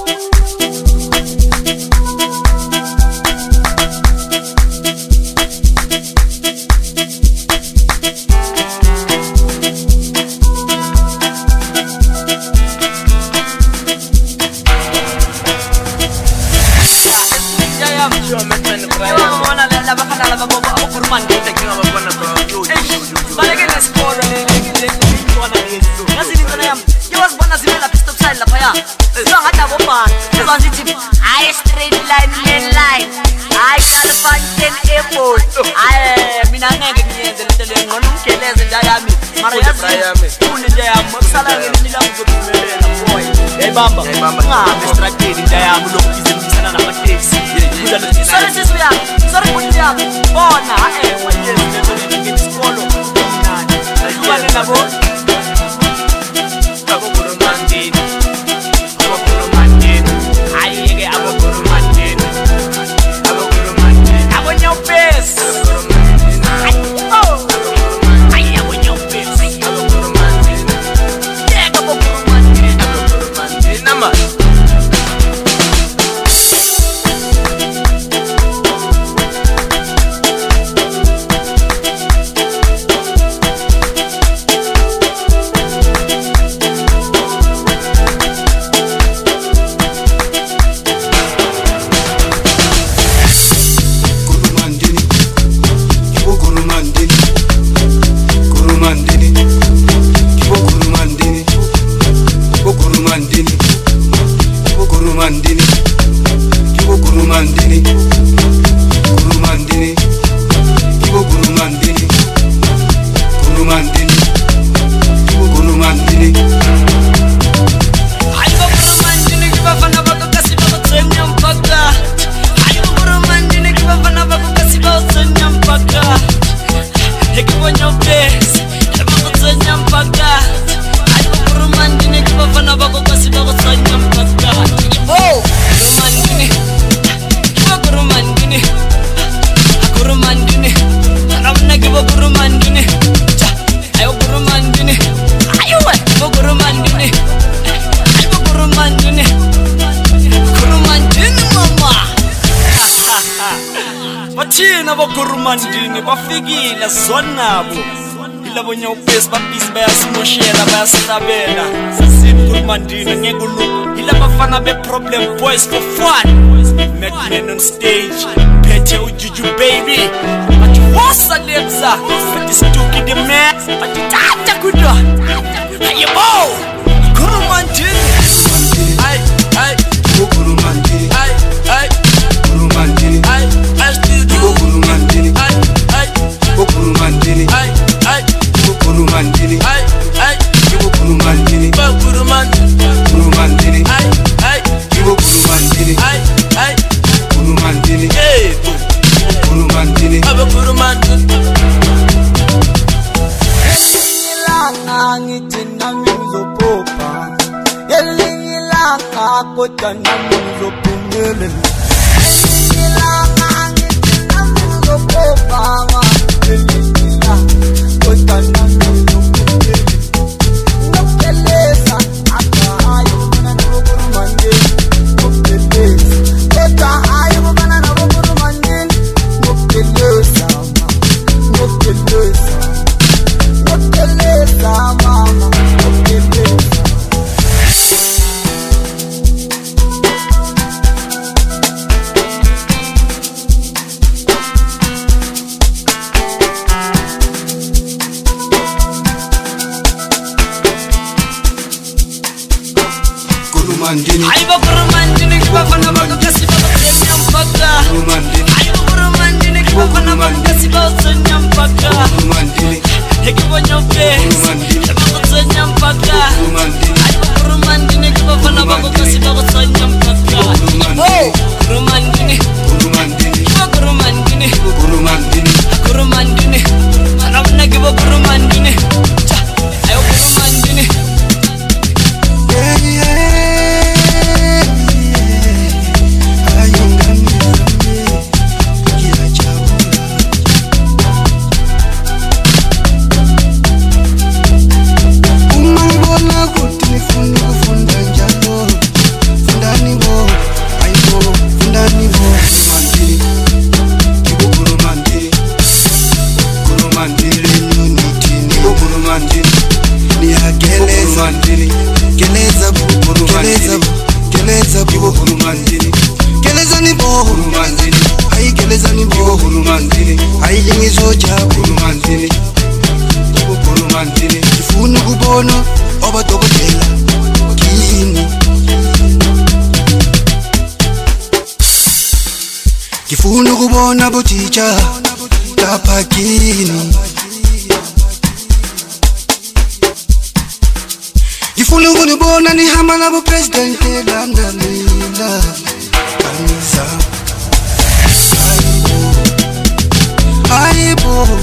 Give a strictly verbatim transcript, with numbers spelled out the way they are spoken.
Mandini bafikile zonabo ilabo nyopes babisi bayasimoshela bayasitabela sasini kurumandini ngekulu ilabo bafana be problem boys for fun met men on stage phethe ujuju baby but wasa lebza but stuck the man but tata kudwa ayebo kurumandini ay ay kurumandini ay ay kurumandini ay ay still do kurumandini ay ay kurumandini ay ay kurumandini ay ay kurumandini kurumandini kurumandini ay ay kurumandini ay ay kurumandini eh kurumandini aba kurumandini elilanga ngitina mizopopa elilanga kotana mizopumele elilanga ngitina mizopopa elilanga kotana mizopumele nokeleza akayo mana nokurumandini nokeleza kota ayo mana nokurumandini nokeleza nokeleza nokeleza mama nokeleza kurumandini aiba kurumandini kibafana bakasi bakasenya mpaka kurumandini aiba kurumandini kibafana bakasi bakasenya mpaka kurumandini ekibonyo pe kurumandini bakasenya mpaka kurumandini aiba kurumandini kibafana bakasi bakasenya mpaka oh kurumandini kurumandini kurumandini kurumandini kurumandini anamna kibo kurumandini cha ayo kurumandini mandini ayile ngizojabu mandini ukulu mandini ngifuna ukubona obadokotela kimi ngifuna ukubona botitsha lapha kimi ngifuna ukunibona nihamba nabo president elandalila kanisa ayibo